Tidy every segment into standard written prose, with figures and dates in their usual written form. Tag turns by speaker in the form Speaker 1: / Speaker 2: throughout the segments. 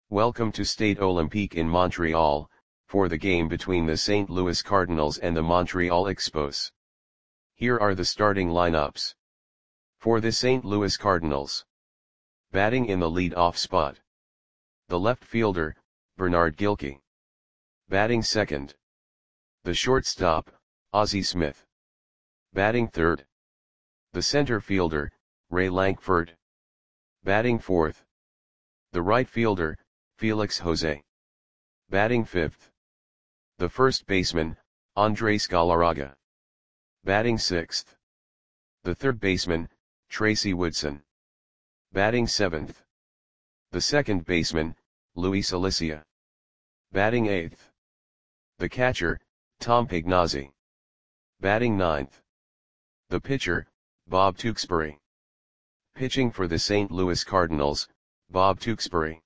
Speaker 1: Welcome to Stade Olympique in Montreal, for the game between the St. Louis Cardinals and the Montreal Expos. Here are the starting lineups. For the St. Louis Cardinals. Batting in the lead-off spot. The left fielder, Bernard Gilkey. Batting second. The shortstop, Ozzie Smith. Batting third. The center fielder, Ray Lankford. Batting fourth. The right fielder, Felix Jose. Batting fifth. The first baseman, Andres Galarraga. Batting sixth. The third baseman, Tracy Woodson. Batting seventh. The second baseman, Luis Alicia. Batting eighth. The catcher, Tom Pagnozzi. Batting ninth. The pitcher, Bob Tewksbury. Pitching for the St. Louis Cardinals, Bob Tewksbury.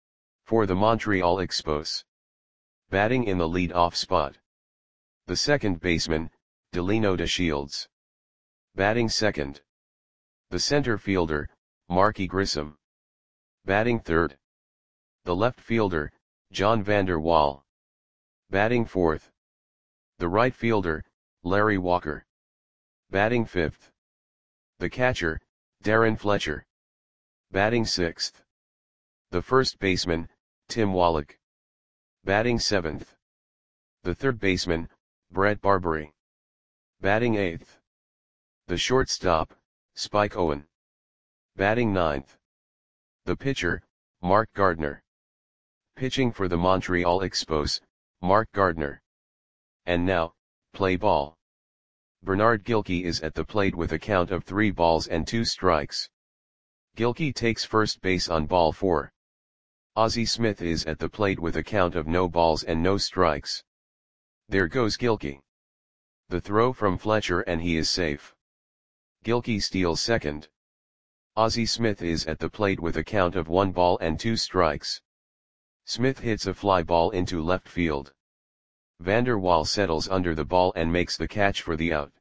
Speaker 1: For the Montreal Expos. Batting in the lead-off spot. The second baseman, Delino DeShields. Batting second. The center fielder, Marky Grissom. Batting third. The left fielder, John Vander Wal. Batting fourth. The right fielder, Larry Walker. Batting fifth. The catcher, Darren Fletcher. Batting sixth. The first baseman, Tim Wallach. Batting seventh. The third baseman, Brett Barbary. Batting eighth. The shortstop, Spike Owen. Batting ninth. The pitcher, Mark Gardner. Pitching for the Montreal Expos, Mark Gardner. And now, play ball. Bernard Gilkey is at the plate with a count of 3 balls and 2 strikes. Gilkey takes first base on ball 4. Ozzie Smith is at the plate with a count of no balls and no strikes. There goes Gilkey. The throw from Fletcher and he is safe. Gilkey steals second. Ozzie Smith is at the plate with a count of 1 ball and 2 strikes. Smith hits a fly ball into left field. Vander Wal settles under the ball and makes the catch for the out.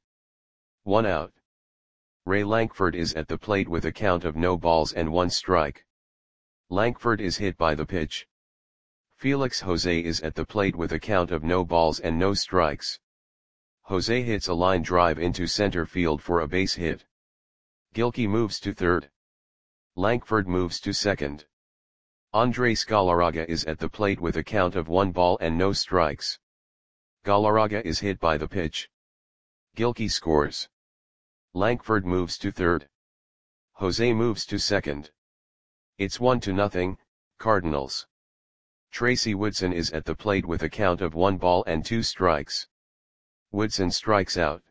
Speaker 1: 1 out. Ray Lankford is at the plate with a count of no balls and 1 strike. Lankford is hit by the pitch. Felix Jose is at the plate with a count of no balls and no strikes. Jose hits a line drive into center field for a base hit. Gilkey moves to third. Lankford moves to second. Andres Galarraga is at the plate with a count of 1 ball and no strikes. Galarraga is hit by the pitch. Gilkey scores. Lankford moves to third. Jose moves to second. It's 1-0, Cardinals. Tracy Woodson is at the plate with a count of 1 ball and 2 strikes. Woodson strikes out.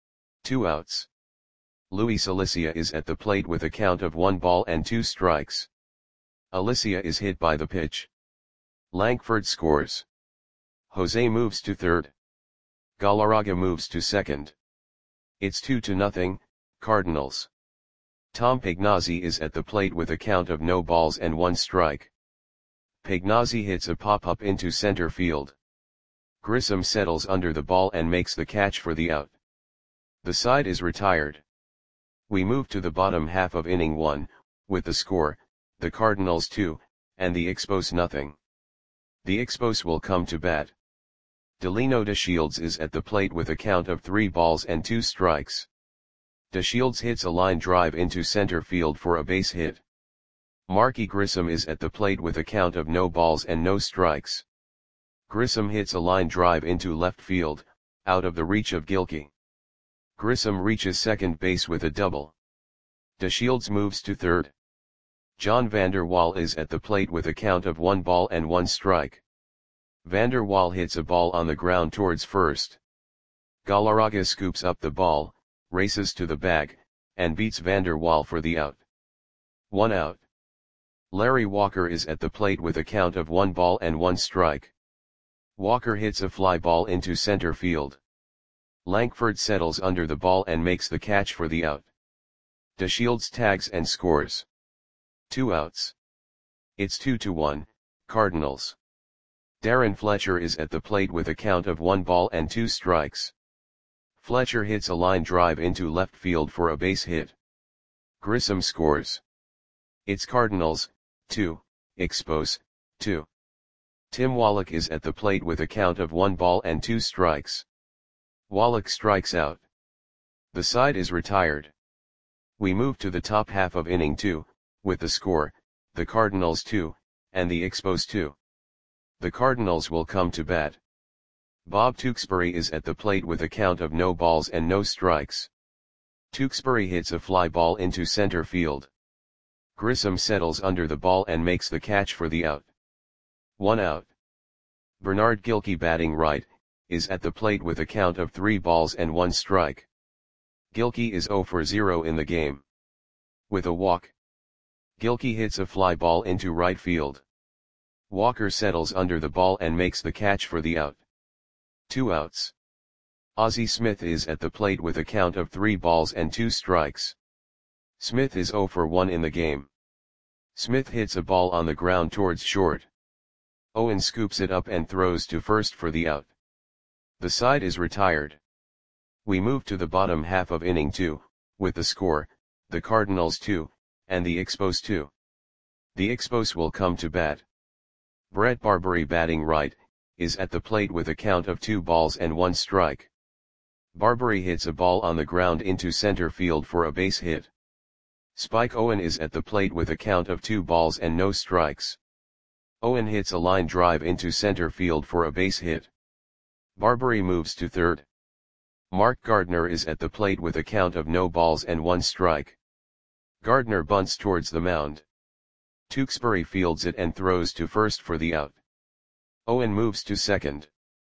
Speaker 1: 2 outs. Luis Alicia is at the plate with a count of 1 ball and 2 strikes. Alicia is hit by the pitch. Lankford scores. Jose moves to third. Galarraga moves to second. It's 2-0, Cardinals. Tom Pagnozzi is at the plate with a count of no balls and 1 strike. Pagnozzi hits a pop-up into center field. Grissom settles under the ball and makes the catch for the out. The side is retired. We move to the bottom half of inning 1, with the score, the Cardinals 2, and the Expos nothing. The Expos will come to bat. Delino DeShields is at the plate with a count of 3 balls and 2 strikes. DeShields hits a line drive into center field for a base hit. Marky Grissom is at the plate with a count of no balls and no strikes. Grissom hits a line drive into left field, out of the reach of Gilkey. Grissom reaches second base with a double. DeShields moves to third. John Vander Wal is at the plate with a count of 1 ball and 1 strike. Vander Wal hits a ball on the ground towards first. Galarraga scoops up the ball, races to the bag, and beats Vander Wal for the out. 1 out. Larry Walker is at the plate with a count of 1 ball and 1 strike. Walker hits a fly ball into center field. Lankford settles under the ball and makes the catch for the out. DeShields tags and scores. 2 outs. It's 2-1, Cardinals. Darren Fletcher is at the plate with a count of 1 ball and 2 strikes. Fletcher hits a line drive into left field for a base hit. Grissom scores. It's Cardinals, 2, Expos, 2. Tim Wallach is at the plate with a count of 1 ball and 2 strikes. Wallach strikes out. The side is retired. We move to the top half of inning 2, with the score, the Cardinals 2, and the Expos 2. The Cardinals will come to bat. Bob Tewksbury is at the plate with a count of no balls and no strikes. Tewksbury hits a fly ball into center field. Grissom settles under the ball and makes the catch for the out. 1 out. Bernard Gilkey, batting right, is at the plate with a count of 3 balls and 1 strike. Gilkey is 0 for 0 in the game. With a walk, Gilkey hits a fly ball into right field. Walker settles under the ball and makes the catch for the out. 2 outs. Ozzie Smith is at the plate with a count of 3 balls and 2 strikes. Smith is 0 for 1 in the game. Smith hits a ball on the ground towards short. Owen scoops it up and throws to first for the out. The side is retired. We move to the bottom half of inning 2, with the score, the Cardinals 2, and the Expos 2. The Expos will come to bat. Brett Barbary, batting right, is at the plate with a count of 2 balls and 1 strike. Barbary hits a ball on the ground into center field for a base hit. Spike Owen is at the plate with a count of 2 balls and no strikes. Owen hits a line drive into center field for a base hit. Barbary moves to third. Mark Gardner is at the plate with a count of no balls and 1 strike. Gardner bunts towards the mound. Tewksbury fields it and throws to first for the out. Owen moves to second.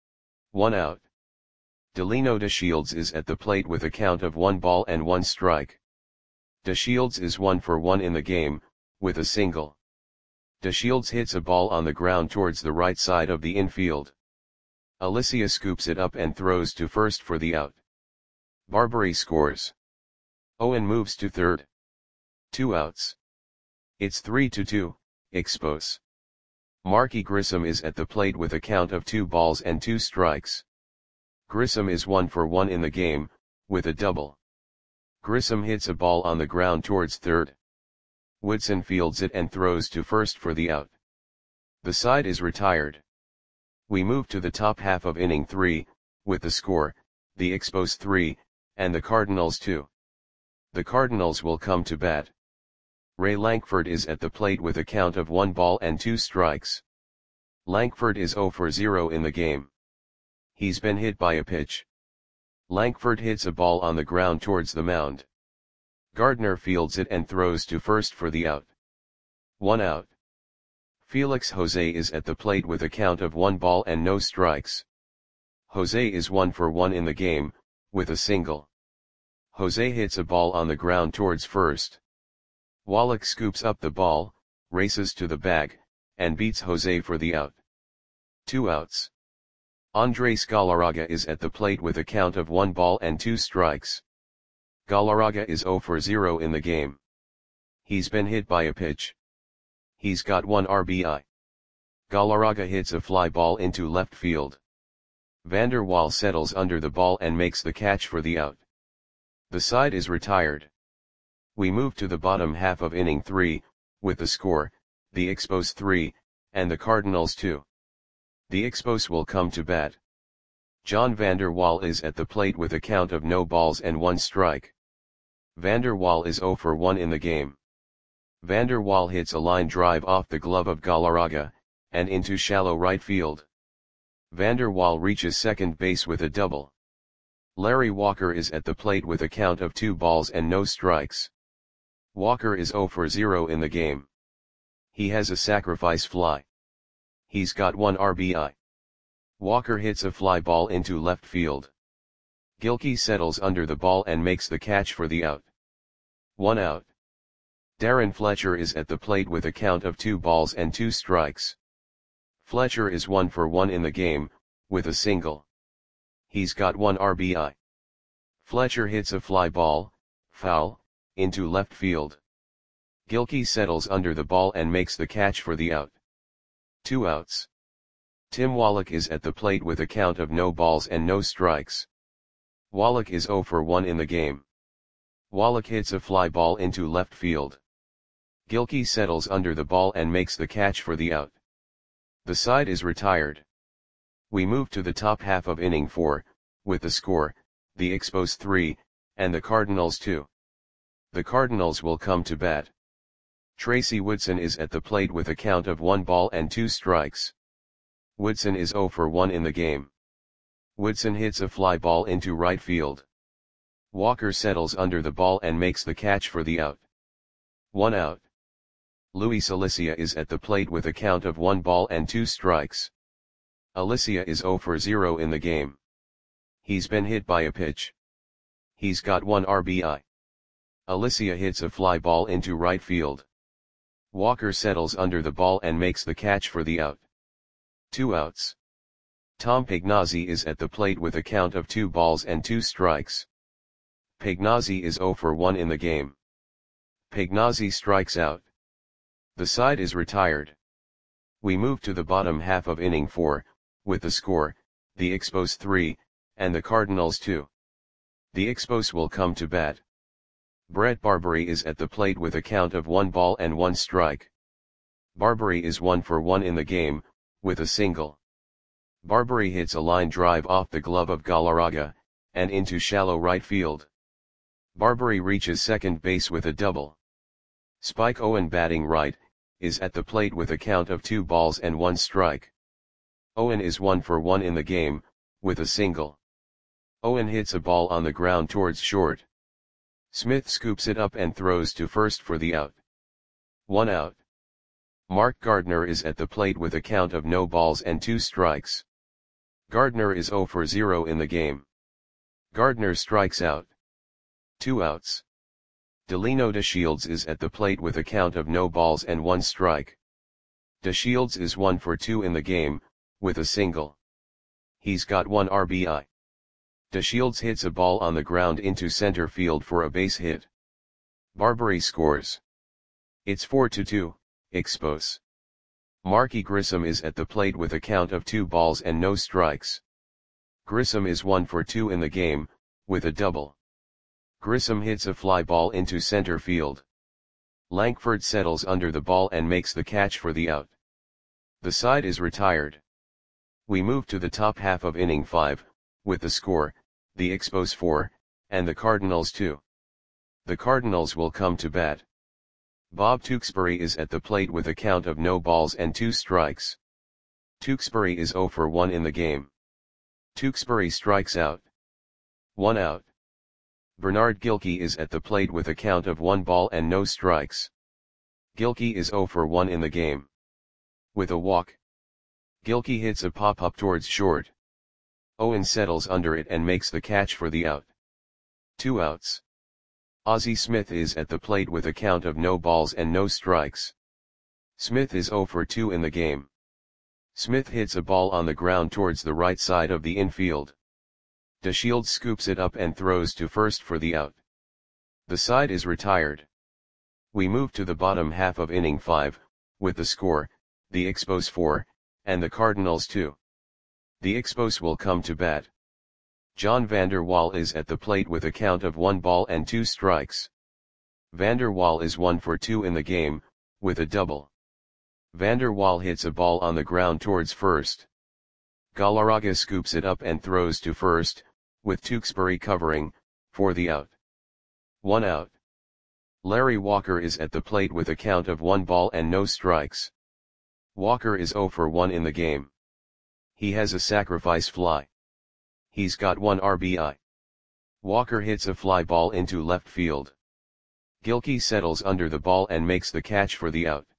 Speaker 1: 1 out. Delino DeShields is at the plate with a count of 1 ball and 1 strike. DeShields is 1 for 1 in the game, with a single. DeShields hits a ball on the ground towards the right side of the infield. Alicia scoops it up and throws to first for the out. Barbary scores. Owen moves to third. 2 outs. It's 3-2, Expos. Marky Grissom is at the plate with a count of 2 balls and 2 strikes. Grissom is 1 for 1 in the game, with a double. Grissom hits a ball on the ground towards third. Woodson fields it and throws to first for the out. The side is retired. We move to the top half of inning 3, with the score, the Expos 3, and the Cardinals 2. The Cardinals will come to bat. Ray Lankford is at the plate with a count of 1 ball and 2 strikes. Lankford is 0 for 0 in the game. He's been hit by a pitch. Lankford hits a ball on the ground towards the mound. Gardner fields it and throws to first for the out. 1 out. Felix Jose is at the plate with a count of 1 ball and no strikes. Jose is 1 for 1 in the game, with a single. Jose hits a ball on the ground towards first. Wallach scoops up the ball, races to the bag, and beats Jose for the out. 2 outs. Andres Galarraga is at the plate with a count of 1 ball and 2 strikes. Galarraga is 0 for 0 in the game. He's been hit by a pitch. He's got 1 RBI. Galarraga hits a fly ball into left field. Vander Waal settles under the ball and makes the catch for the out. The side is retired. We move to the bottom half of inning 3, with the score, the Expos 3, and the Cardinals 2. The Expos will come to bat. John Vander Waal is at the plate with a count of no balls and 1 strike. Vander Waal is 0 for 1 in the game. Vander Waal hits a line drive off the glove of Galarraga, and into shallow right field. Vander Waal reaches second base with a double. Larry Walker is at the plate with a count of 2 balls and no strikes. Walker is 0 for 0 in the game. He has a sacrifice fly. He's got 1 RBI. Walker hits a fly ball into left field. Gilkey settles under the ball and makes the catch for the out. 1 out. Darren Fletcher is at the plate with a count of 2 balls and 2 strikes. Fletcher is 1 for 1 in the game, with a single. He's got 1 RBI. Fletcher hits a fly ball, foul, into left field. Gilkey settles under the ball and makes the catch for the out. 2 outs. Tim Wallach is at the plate with a count of no balls and no strikes. Wallach is 0 for 1 in the game. Wallach hits a fly ball into left field. Gilkey settles under the ball and makes the catch for the out. The side is retired. We move to the top half of inning 4, with the score, the Expos 3, and the Cardinals 2. The Cardinals will come to bat. Tracy Woodson is at the plate with a count of 1 ball and 2 strikes. Woodson is 0 for 1 in the game. Woodson hits a fly ball into right field. Walker settles under the ball and makes the catch for the out. 1 out. Luis Alicia is at the plate with a count of 1 ball and 2 strikes. Alicia is 0 for 0 in the game. He's been hit by a pitch. He's got 1 RBI. Alicia hits a fly ball into right field. Walker settles under the ball and makes the catch for the out. 2 outs. Tom Pagnozzi is at the plate with a count of 2 balls and 2 strikes. Pagnozzi is 0 for 1 in the game. Pagnozzi strikes out. The side is retired. We move to the bottom half of inning 4, with the score, the Expos 3, and the Cardinals 2. The Expos will come to bat. Brett Barbary is at the plate with a count of 1 ball and 1 strike. Barbary is 1 for 1 in the game, with a single. Barbary hits a line drive off the glove of Galarraga, and into shallow right field. Barbary reaches second base with a double. Spike Owen, batting right, is at the plate with a count of 2 balls and 1 strike. Owen is 1 for 1 in the game, with a single. Owen hits a ball on the ground towards short. Smith scoops it up and throws to first for the out. 1 out. Mark Gardner is at the plate with a count of no balls and 2 strikes. Gardner is 0 for 0 in the game. Gardner strikes out. 2 outs. Delino DeShields is at the plate with a count of no balls and 1 strike. DeShields is 1 for 2 in the game, with a single. He's got 1 RBI. DeShields hits a ball on the ground into center field for a base hit. Barbary scores. It's 4-2, Expos. Marky Grissom is at the plate with a count of 2 balls and no strikes. Grissom is 1 for 2 in the game, with a double. Grissom hits a fly ball into center field. Lankford settles under the ball and makes the catch for the out. The side is retired. We move to the top half of inning 5, with the score, the Expos 4, and the Cardinals 2. The Cardinals will come to bat. Bob Tewksbury is at the plate with a count of no balls and 2 strikes. Tewksbury is 0 for 1 in the game. Tewksbury strikes out. 1 out. Bernard Gilkey is at the plate with a count of 1 ball and no strikes. Gilkey is 0 for 1 in the game. With a walk. Gilkey hits a pop-up towards short. Owen settles under it and makes the catch for the out. 2 outs. Ozzie Smith is at the plate with a count of no balls and no strikes. Smith is 0 for 2 in the game. Smith hits a ball on the ground towards the right side of the infield. DeShields scoops it up and throws to first for the out. The side is retired. We move to the bottom half of inning 5, with the score, the Expos 4, and the Cardinals 2. The Expos will come to bat. John Vander Wal is at the plate with a count of 1 ball and 2 strikes. Vander Wal is 1 for 2 in the game, with a double. Vander Wal hits a ball on the ground towards first. Galarraga scoops it up and throws to first, with Tewksbury covering, for the out. 1 out. Larry Walker is at the plate with a count of 1 ball and no strikes. Walker is 0 for 1 in the game. He has a sacrifice fly. He's got 1 RBI. Walker hits a fly ball into left field. Gilkey settles under the ball and makes the catch for the out.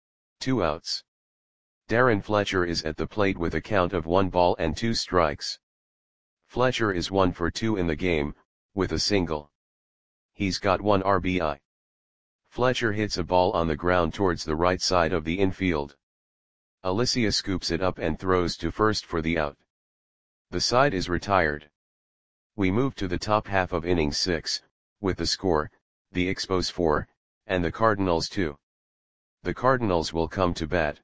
Speaker 1: 2 outs. Darren Fletcher is at the plate with a count of 1 ball and 2 strikes. Fletcher is 1 for 2 in the game, with a single. He's got 1 RBI. Fletcher hits a ball on the ground towards the right side of the infield. Alicia scoops it up and throws to first for the out. The side is retired. We move to the top half of inning 6, with the score, the Expos 4, and the Cardinals 2. The Cardinals will come to bat.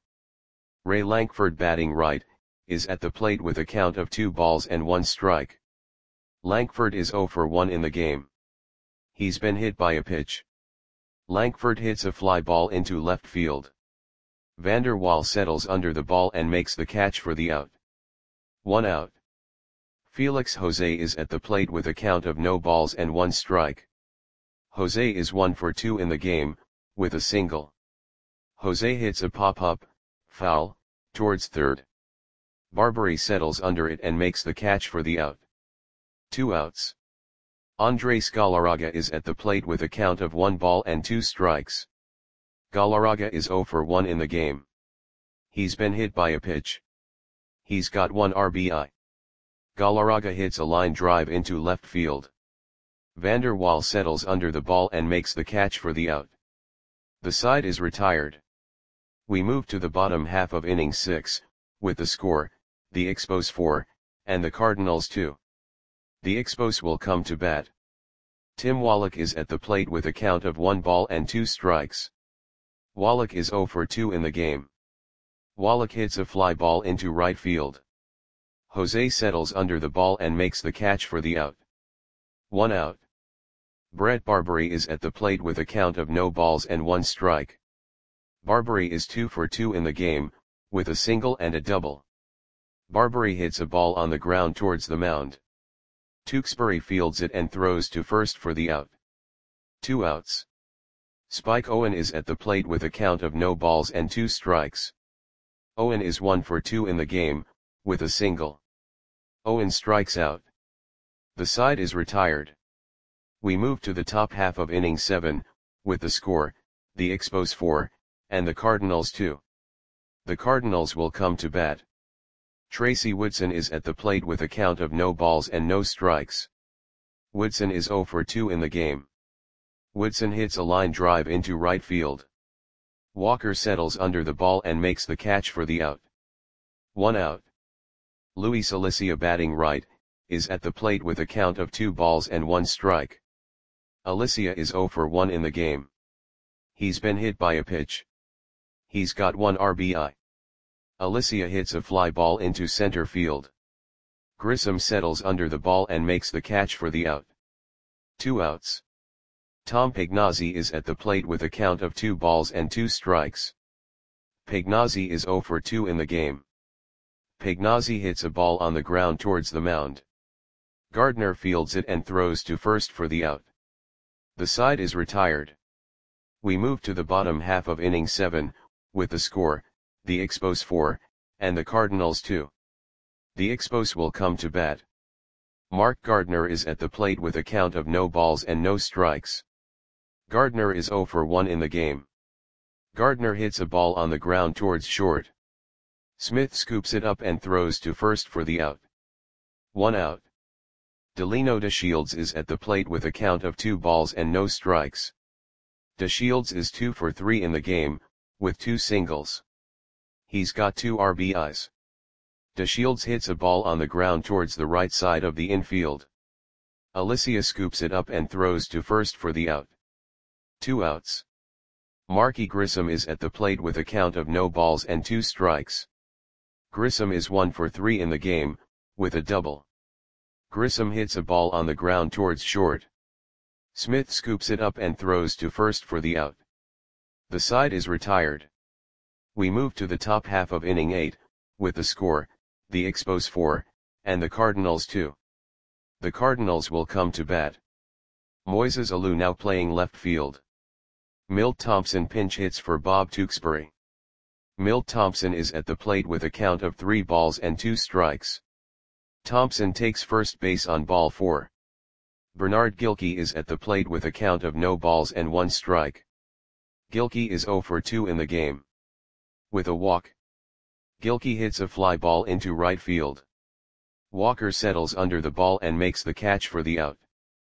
Speaker 1: Ray Lankford, batting right, is at the plate with a count of 2 balls and 1 strike. Lankford is 0 for 1 in the game. He's been hit by a pitch. Lankford hits a fly ball into left field. Van der Waal settles under the ball and makes the catch for the out. 1 out. Felix Jose is at the plate with a count of no balls and 1 strike. Jose is 1 for 2 in the game, with a single. Jose hits a pop-up, foul, towards third. Barbary settles under it and makes the catch for the out. 2 outs. Andres Galarraga is at the plate with a count of 1 ball and 2 strikes. Galarraga is 0 for 1 in the game. He's been hit by a pitch. He's got 1 RBI. Galarraga hits a line drive into left field. Van der Waal settles under the ball and makes the catch for the out. The side is retired. We move to the bottom half of inning 6, with the score, the Expos 4, and the Cardinals 2. The Expos will come to bat. Tim Wallach is at the plate with a count of 1 ball and 2 strikes. Wallach is 0 for 2 in the game. Wallach hits a fly ball into right field. Jose settles under the ball and makes the catch for the out. 1 out. Brett Barbary is at the plate with a count of no balls and 1 strike. Barbary is 2 for 2 in the game, with a single and a double. Barbary hits a ball on the ground towards the mound. Tewksbury fields it and throws to first for the out. 2 outs. Spike Owen is at the plate with a count of no balls and 2 strikes. Owen is 1 for 2 in the game, with a single. Owen strikes out. The side is retired. We move to the top half of inning 7, with the score, the Expos 4, and the Cardinals 2. The Cardinals will come to bat. Tracy Woodson is at the plate with a count of no balls and no strikes. Woodson is 0 for 2 in the game. Woodson hits a line drive into right field. Walker settles under the ball and makes the catch for the out. 1 out. Luis Alicia, batting right, is at the plate with a count of 2 balls and 1 strike. Alicia is 0 for 1 in the game. He's been hit by a pitch. He's got 1 RBI. Alicia hits a fly ball into center field. Grissom settles under the ball and makes the catch for the out. 2 outs. Tom Pagnozzi is at the plate with a count of 2 balls and 2 strikes. Pagnozzi is 0 for 2 in the game. Pagnozzi hits a ball on the ground towards the mound. Gardner fields it and throws to first for the out. The side is retired. We move to the bottom half of inning 7, with the score, the Expos 4, and the Cardinals 2. The Expos will come to bat. Mark Gardner is at the plate with a count of no balls and no strikes. Gardner is 0 for 1 in the game. Gardner hits a ball on the ground towards short. Smith scoops it up and throws to first for the out. 1 out. Delino DeShields is at the plate with a count of 2 balls and no strikes. DeShields is 2 for 3 in the game, with 2 singles. He's got 2 RBIs. DeShields hits a ball on the ground towards the right side of the infield. Alicia scoops it up and throws to first for the out. 2 outs. Marky Grissom is at the plate with a count of no balls and 2 strikes. Grissom is 1 for 3 in the game, with a double. Grissom hits a ball on the ground towards short. Smith scoops it up and throws to first for the out. The side is retired. We move to the top half of inning 8, with the score, the Expos 4, and the Cardinals 2. The Cardinals will come to bat. Moises Alou now playing left field. Milt Thompson pinch hits for Bob Tewksbury. Milt Thompson is at the plate with a count of 3 balls and 2 strikes. Thompson takes first base on ball 4. Bernard Gilkey is at the plate with a count of no balls and 1 strike. Gilkey is 0 for 2 in the game. With a walk, Gilkey hits a fly ball into right field. Walker settles under the ball and makes the catch for the out.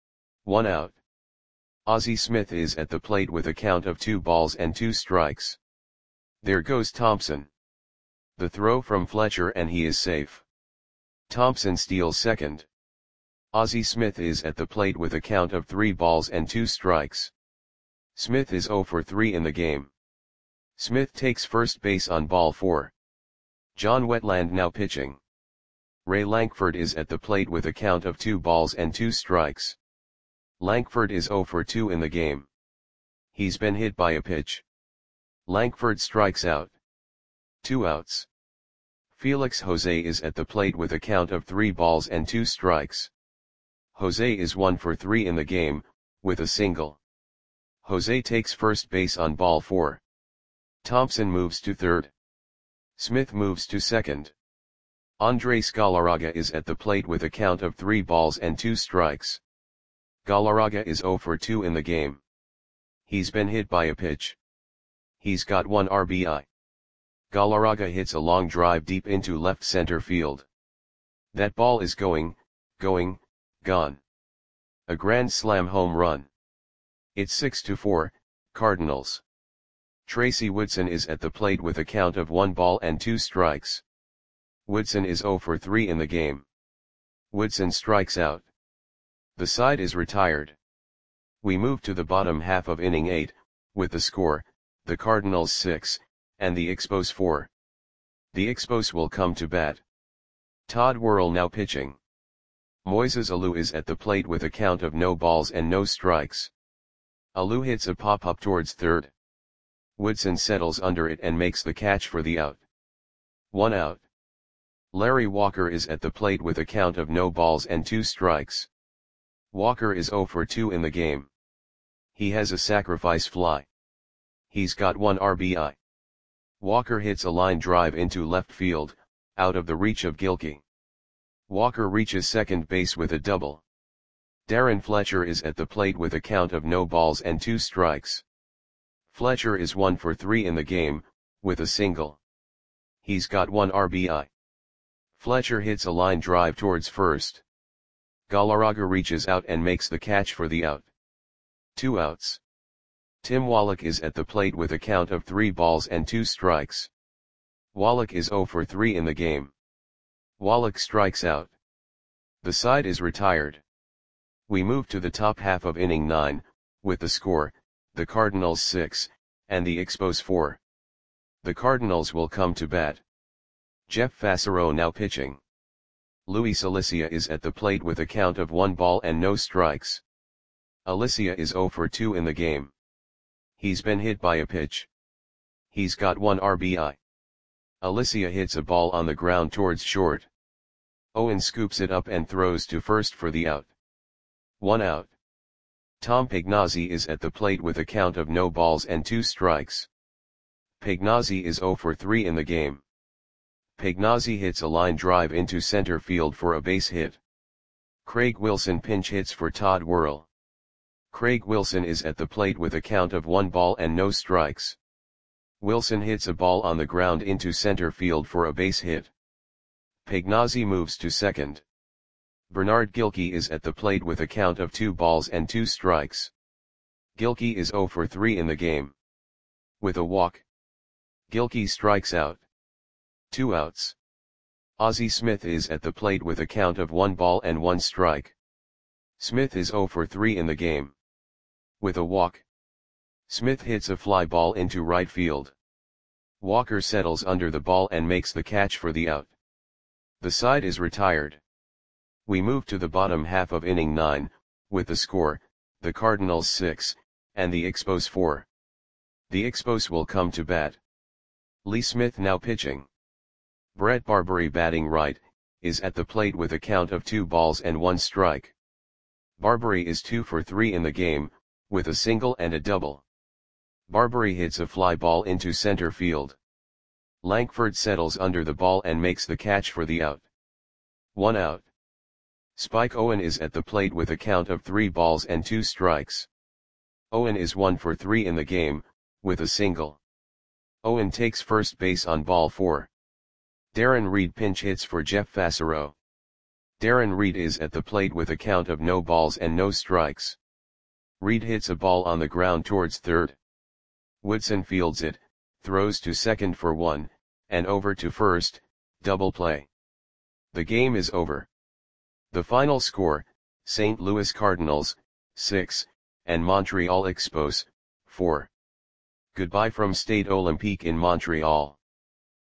Speaker 1: 1 out. Ozzie Smith is at the plate with a count of 2 balls and 2 strikes. There goes Thompson. The throw from Fletcher and he is safe. Thompson steals second. Ozzie Smith is at the plate with a count of 3 balls and 2 strikes. Smith is 0 for 3 in the game. Smith takes first base on ball 4. John Wetland now pitching. Ray Lankford is at the plate with a count of 2 balls and 2 strikes. Lankford is 0 for 2 in the game. He's been hit by a pitch. Lankford strikes out. 2 outs. Felix Jose is at the plate with a count of 3 balls and 2 strikes. Jose is 1 for 3 in the game, with a single. Jose takes first base on ball 4. Thompson moves to third. Smith moves to second. Andres Galarraga is at the plate with a count of 3 balls and 2 strikes. Galarraga is 0 for 2 in the game. He's been hit by a pitch. He's got 1 RBI. Galarraga hits a long drive deep into left center field. That ball is going, gone. A grand slam home run. It's 6-4, Cardinals. Tracy Woodson is at the plate with a count of 1 ball and 2 strikes. Woodson is 0 for 3 in the game. Woodson strikes out. The side is retired. We move to the bottom half of inning 8, with the score, the Cardinals 6, and the Expos 4. The Expos will come to bat. Todd Worrell now pitching. Moises Alou is at the plate with a count of no balls and no strikes. Alou hits a pop-up towards third. Woodson settles under it and makes the catch for the out. 1 out. Larry Walker is at the plate with a count of no balls and 2 strikes. Walker is 0 for 2 in the game. He has a sacrifice fly. He's got 1 RBI. Walker hits a line drive into left field, out of the reach of Gilkey. Walker reaches second base with a double. Darren Fletcher is at the plate with a count of no balls and 2 strikes. Fletcher is 1 for 3 in the game, with a single. He's got 1 RBI. Fletcher hits a line drive towards first. Galarraga reaches out and makes the catch for the out. 2 outs. Tim Wallach is at the plate with a count of 3 balls and 2 strikes. Wallach is 0 for 3 in the game. Wallach strikes out. The side is retired. We move to the top half of inning 9, with the score, the Cardinals 6, and the Expos 4. The Cardinals will come to bat. Jeff Fassero now pitching. Luis Alicia is at the plate with a count of 1 ball and no strikes. Alicia is 0 for 2 in the game. He's been hit by a pitch. He's got 1 RBI. Alicia hits a ball on the ground towards short. Owen scoops it up and throws to first for the out. 1 out. Tom Pagnozzi is at the plate with a count of no balls and 2 strikes. Pagnozzi is 0 for 3 in the game. Pagnozzi hits a line drive into center field for a base hit. Craig Wilson pinch hits for Todd Worrell. Craig Wilson is at the plate with a count of 1 ball and no strikes. Wilson hits a ball on the ground into center field for a base hit. Pagnozzi moves to second. Bernard Gilkey is at the plate with a count of 2 balls and 2 strikes. Gilkey is 0 for 3 in the game. With a walk, Gilkey strikes out. 2 outs. Ozzie Smith is at the plate with a count of 1 ball and 1 strike. Smith is 0 for 3 in the game. With a walk, Smith hits a fly ball into right field. Walker settles under the ball and makes the catch for the out. The side is retired. We move to the bottom half of inning 9, with the score, the Cardinals 6, and the Expos 4. The Expos will come to bat. Lee Smith now pitching. Brett Barbary batting right, is at the plate with a count of 2 balls and 1 strike. Barbary is 2 for 3 in the game, with a single and a double. Barbary hits a fly ball into center field. Lankford settles under the ball and makes the catch for the out. 1 out. Spike Owen is at the plate with a count of 3 balls and 2 strikes. Owen is 1 for 3 in the game, with a single. Owen takes first base on ball 4. Darren Reed pinch hits for Jeff Fassero. Darren Reed is at the plate with a count of no balls and no strikes. Reed hits a ball on the ground towards third. Woodson fields it, throws to second for 1, and over to first, double play. The game is over. The final score, St. Louis Cardinals, 6, and Montreal Expos, 4. Goodbye from Stade Olympique in Montreal.